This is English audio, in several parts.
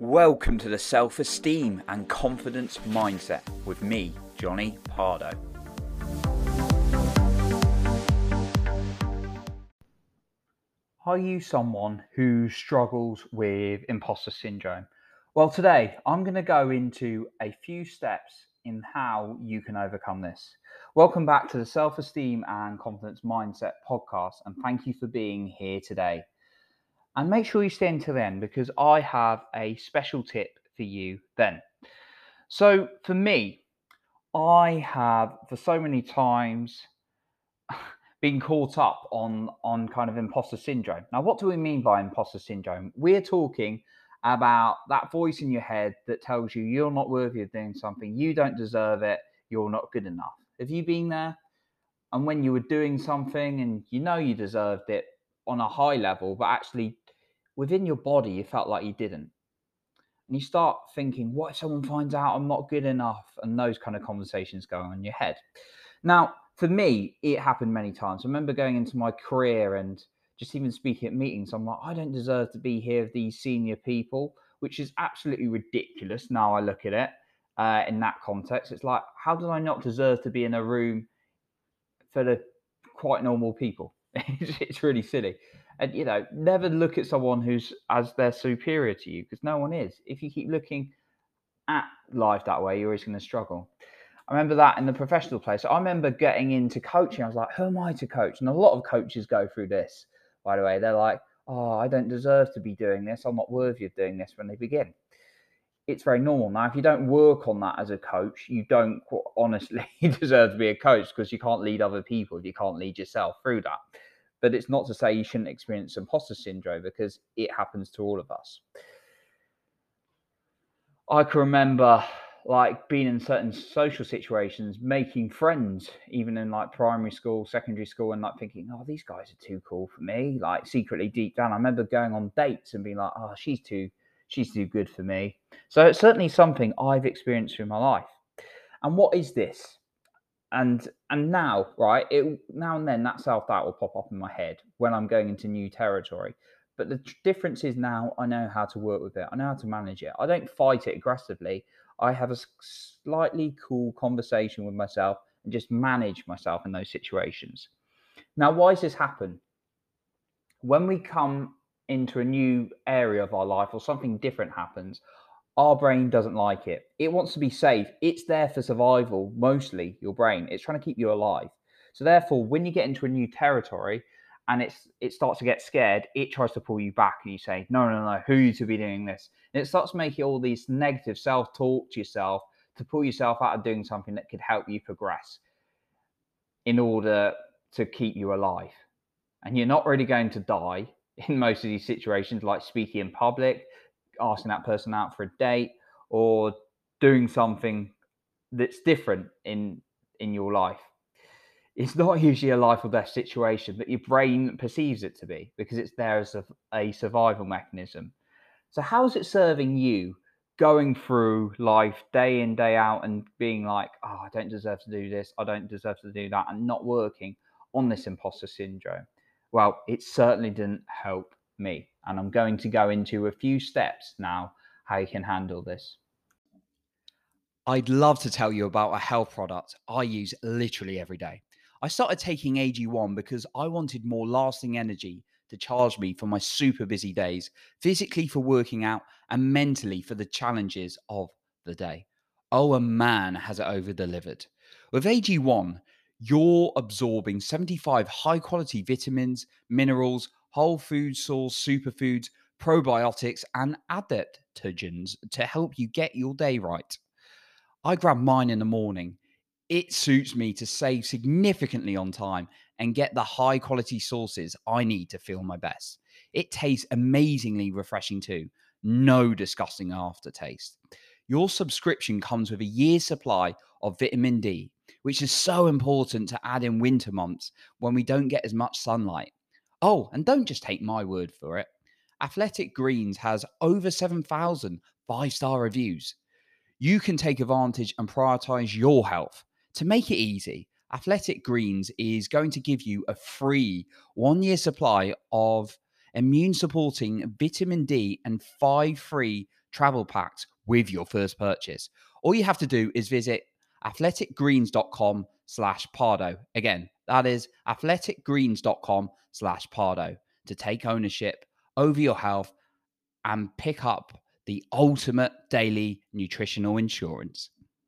Welcome to the Self-Esteem and Confidence Mindset with me, Johnny Pardo. Are you someone who struggles with imposter syndrome? Well, today I'm going to go into a few steps in how you can overcome this. Welcome back to the Self-Esteem and Confidence Mindset podcast, and thank you for being here today. And make sure you stay until the end because I have a special tip for you then. So for me, I have for so many times been caught up on kind of imposter syndrome. Now, what do we mean by imposter syndrome? We're talking about that voice in your head that tells you you're not worthy of doing something, you don't deserve it, you're not good enough. Have you been there? And when you were doing something and you know you deserved it on a high level, but actually within your body you felt like you didn't. And you start thinking, what if someone finds out I'm not good enough? And those kind of conversations go on in your head. Now, for me, it happened many times. I remember going into my career and just even speaking at meetings, I'm like, I don't deserve to be here with these senior people, which is absolutely ridiculous. Now I look at it in that context. It's like, how did I not deserve to be in a room full of quite normal people? It's really silly. And, never look at someone who's as they're superior to you because no one is. If you keep looking at life that way, you're always going to struggle. I remember that in the professional place. I remember getting into coaching. I was like, who am I to coach? And a lot of coaches go through this, by the way. They're like, oh, I don't deserve to be doing this. I'm not worthy of doing this when they begin. It's very normal. Now, if you don't work on that as a coach, you don't honestly deserve to be a coach because you can't lead other people if you can't lead yourself through that. But it's not to say you shouldn't experience imposter syndrome because it happens to all of us. I can remember like being in certain social situations, making friends, even in like primary school, secondary school, and like thinking, oh, these guys are too cool for me. Like secretly deep down, I remember going on dates and being like, oh, she's too good for me. So it's certainly something I've experienced through my life. And what is this? And now, right, now and then that self-doubt will pop up in my head when I'm going into new territory. But the difference is now I know how to work with it. I know how to manage it. I don't fight it aggressively. I have a slightly cool conversation with myself and just manage myself in those situations. Now, why does this happen? When we come into a new area of our life or something different happens, our brain doesn't like it. It wants to be safe. It's there for survival, mostly your brain. It's trying to keep you alive. So therefore, when you get into a new territory and it starts to get scared, it tries to pull you back and you say, no, no, no, who are you to be doing this? And it starts making all these negative self-talk to yourself to pull yourself out of doing something that could help you progress in order to keep you alive. And you're not really going to die in most of these situations, like speaking in public, asking that person out for a date, or doing something that's different in your life. It's not usually a life or death situation, but your brain perceives it to be because it's there as a survival mechanism. So how is it serving you going through life day in, day out and being like, oh, I don't deserve to do this, I don't deserve to do that, and not working on this imposter syndrome? Well, it certainly didn't help me. And I'm going to go into a few steps now how you can handle this. I'd love to tell you about a health product I use literally every day. I started taking AG1 because I wanted more lasting energy to charge me for my super busy days, physically for working out and mentally for the challenges of the day. Oh, a man has it over delivered. With AG1, you're absorbing 75 high quality vitamins, minerals, whole food source superfoods, probiotics, and adaptogens to help you get your day right. I grab mine in the morning. It suits me to save significantly on time and get the high quality sources I need to feel my best. It tastes amazingly refreshing too. No disgusting aftertaste. Your subscription comes with a year's supply of vitamin D, which is so important to add in winter months when we don't get as much sunlight. Oh, and don't just take my word for it. Athletic Greens has over 7,000 five-star reviews. You can take advantage and prioritize your health. To make it easy, Athletic Greens is going to give you a free 1 year supply of immune supporting vitamin D and 5 free travel packs with your first purchase. All you have to do is visit athleticgreens.com/Pardo. Again, that is athleticgreens.com/Pardo to take ownership over your health and pick up the ultimate daily nutritional insurance.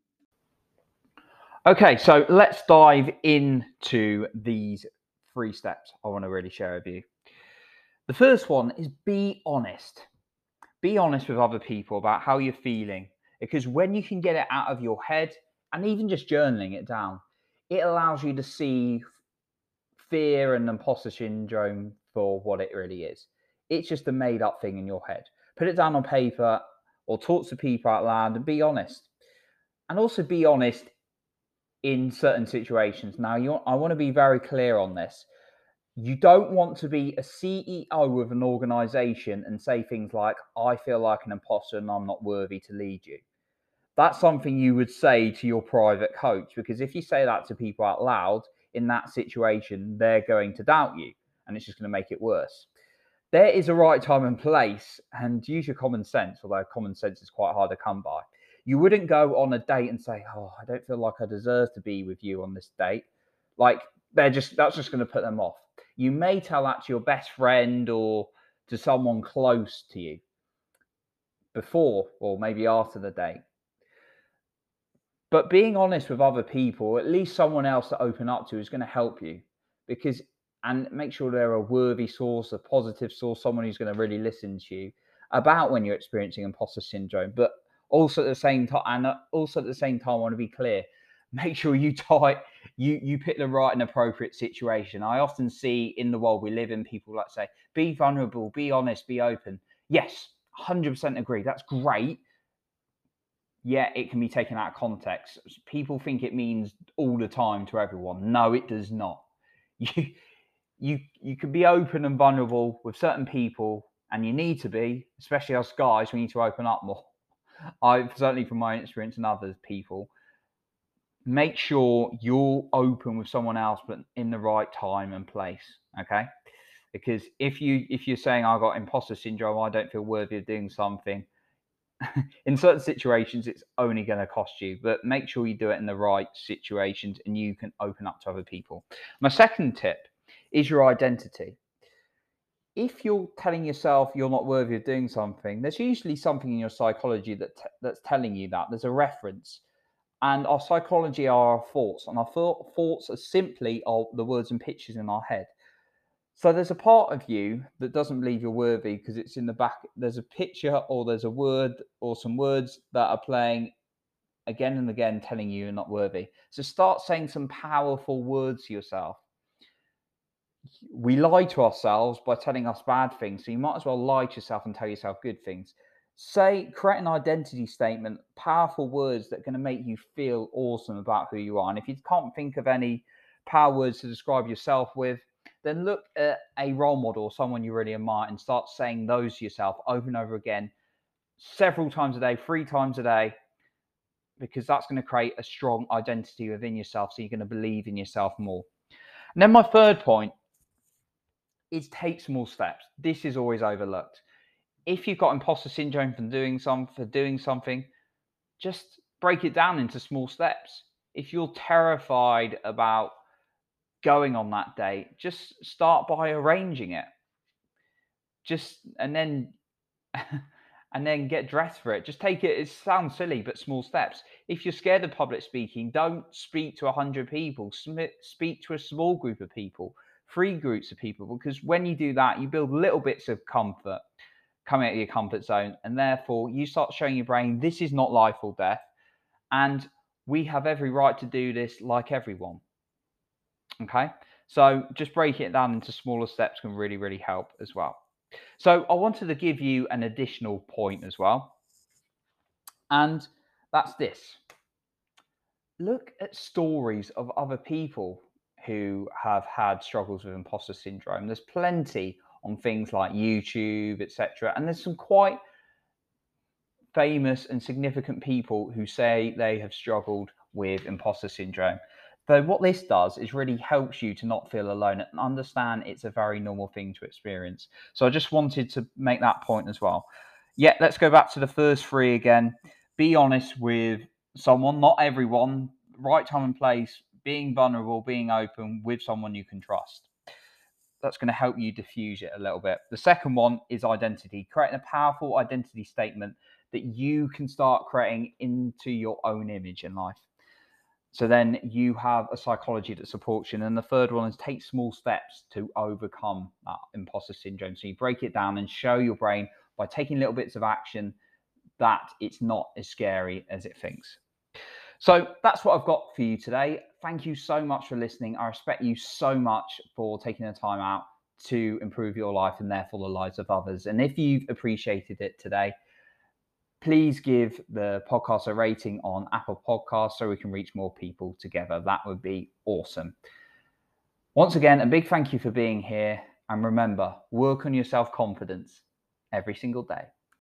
Okay, so let's dive into these 3 steps I want to really share with you. The first one is be honest. Be honest with other people about how you're feeling, because when you can get it out of your head and even just journaling it down, it allows you to see fear and imposter syndrome for what it really is. It's just a made up thing in your head. Put it down on paper or talk to people out loud and be honest. And also be honest in certain situations. Now, I want to be very clear on this. You don't want to be a CEO of an organization and say things like, I feel like an imposter and I'm not worthy to lead you. That's something you would say to your private coach, because if you say that to people out loud in that situation, they're going to doubt you and it's just going to make it worse. There is a right time and place, and use your common sense, although common sense is quite hard to come by. You wouldn't go on a date and say, oh, I don't feel like I deserve to be with you on this date. Like that's just going to put them off. You may tell that to your best friend or to someone close to you before or maybe after the date. But being honest with other people, at least someone else to open up to, is going to help you, and make sure they're a worthy source, a positive source, someone who's going to really listen to you about when you're experiencing imposter syndrome. But also at the same time, I want to be clear. Make sure you pick the right and appropriate situation. I often see in the world we live in, people like say, be vulnerable, be honest, be open. Yes, 100% agree. That's great. Yeah, it can be taken out of context. People think it means all the time to everyone. No, it does not. You can be open and vulnerable with certain people, and you need to be, especially us guys, we need to open up more. Certainly from my experience and other people, make sure you're open with someone else, but in the right time and place. Okay, because if you're saying I got imposter syndrome, I don't feel worthy of doing something, in certain situations it's only going to cost you. But make sure you do it in the right situations and you can open up to other people. My second tip is your identity. If you're telling yourself you're not worthy of doing something, there's usually something in your psychology that's telling you that. There's a reference. And our psychology are our thoughts, and our thoughts are simply the words and pictures in our head. So there's a part of you that doesn't believe you're worthy because it's in the back. There's a picture or there's a word or some words that are playing again and again telling you you're not worthy. So start saying some powerful words to yourself. We lie to ourselves by telling us bad things. So you might as well lie to yourself and tell yourself good things. Create an identity statement, powerful words that are going to make you feel awesome about who you are. And if you can't think of any power words to describe yourself with, then look at a role model, someone you really admire, and start saying those to yourself over and over again, several times a day, 3 times a day, because that's going to create a strong identity within yourself. So you're going to believe in yourself more. And then my third point is take small steps. This is always overlooked. If you've got imposter syndrome for doing something, just break it down into small steps. If you're terrified about going on that date, just start by arranging it. And then get dressed for it. Just take it. It sounds silly, but small steps. If you're scared of public speaking, don't speak to 100 people. Speak to a small group of people, 3 groups of people, because when you do that, you build little bits of comfort coming out of your comfort zone, and therefore you start showing your brain this is not life or death, and we have every right to do this like everyone. Okay, so just breaking it down into smaller steps can really, really help as well. So I wanted to give you an additional point as well, and that's this. Look at stories of other people who have had struggles with imposter syndrome. There's plenty on things like YouTube, etc. And there's some quite famous and significant people who say they have struggled with imposter syndrome. So what this does is really helps you to not feel alone and understand it's a very normal thing to experience. So I just wanted to make that point as well. Yeah, let's go back to the first three again. Be honest with someone, not everyone. Right time and place, being vulnerable, being open with someone you can trust. That's going to help you diffuse it a little bit. The second one is identity, creating a powerful identity statement that you can start creating into your own image in life. So then you have a psychology that supports you. And then the third one is take small steps to overcome that imposter syndrome. So you break it down and show your brain by taking little bits of action that it's not as scary as it thinks. So that's what I've got for you today. Thank you so much for listening. I respect you so much for taking the time out to improve your life and therefore the lives of others. And if you've appreciated it today, please give the podcast a rating on Apple Podcasts so we can reach more people together. That would be awesome. Once again, a big thank you for being here. And remember, work on your self-confidence every single day.